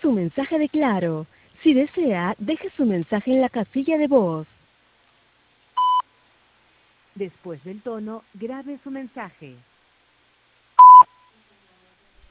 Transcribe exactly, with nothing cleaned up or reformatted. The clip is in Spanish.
su mensaje de Claro. Si desea, deje su mensaje en la casilla de voz. Después del tono, grabe su mensaje.